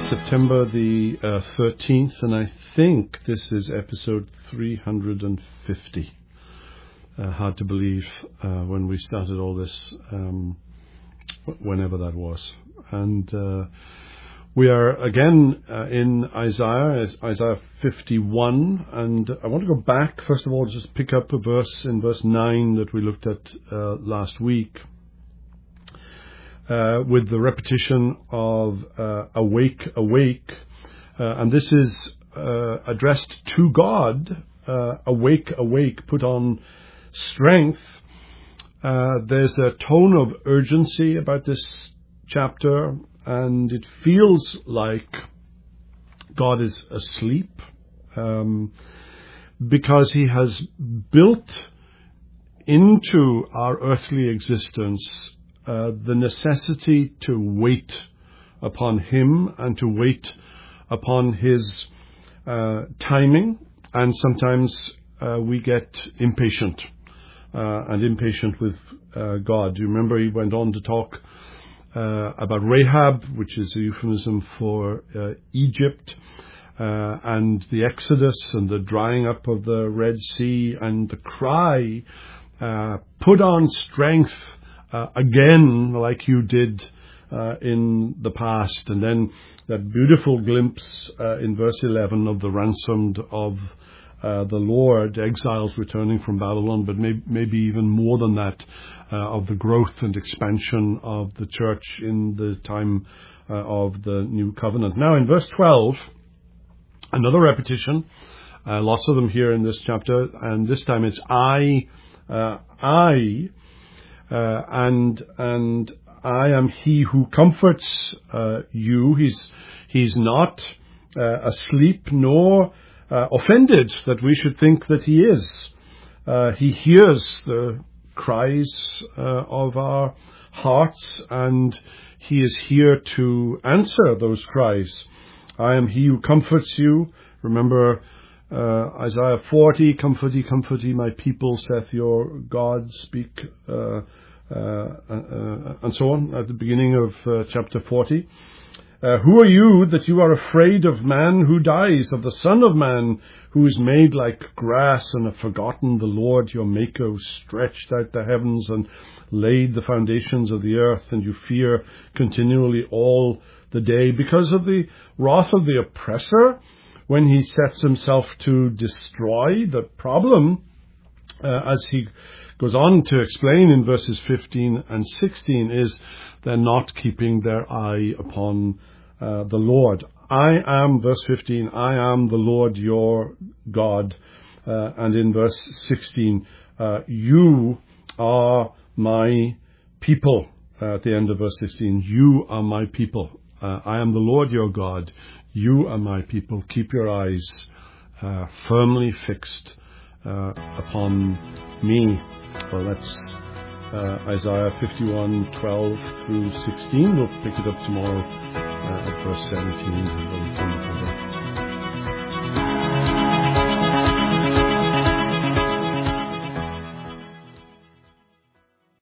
September the 13th, and I think this is episode 350. Hard to believe when we started all this, whenever that was. And we are again in Isaiah 51, and I want to go back, first of all, just pick up a verse in verse 9 that we looked at last week. With the repetition of awake, awake. And this is addressed to God. Awake, awake, put on strength. There's a tone of urgency about this chapter, and it feels like God is asleep, because he has built into our earthly existence the necessity to wait upon him and to wait upon his timing. And sometimes we get impatient with God. Do you remember he went on to talk about Rahab, which is a euphemism for Egypt, and the Exodus and the drying up of the Red Sea, and the cry, put on strength again, like you did in the past. And then that beautiful glimpse in verse 11 of the ransomed of the Lord, exiles returning from Babylon, but maybe even more than that, of the growth and expansion of the church in the time of the new covenant. Now in verse 12, another repetition, lots of them here in this chapter, and this time it's I, and I am he who comforts you. He's not asleep nor offended that we should think that he is. He hears the cries of our hearts, and he is here to answer those cries. I am he who comforts you. Remember Isaiah 40, comfort ye, my people, saith your God, speak, and so on, at the beginning of chapter 40. Who are you that you are afraid of man who dies, of the Son of Man who is made like grass, and have forgotten the Lord your Maker, who stretched out the heavens and laid the foundations of the earth, and you fear continually all the day because of the wrath of the oppressor, when he sets himself to destroy? The problem, as he goes on to explain in verses 15 and 16, is they're not keeping their eye upon the Lord. I am, verse 15, I am the Lord your God. And in verse 16, you are my people. At the end of verse 16, you are my people. I am the Lord your God. You are my people. Keep your eyes firmly fixed upon me. Well, that's Isaiah 51:12 through 16. We'll pick it up tomorrow at verse 17.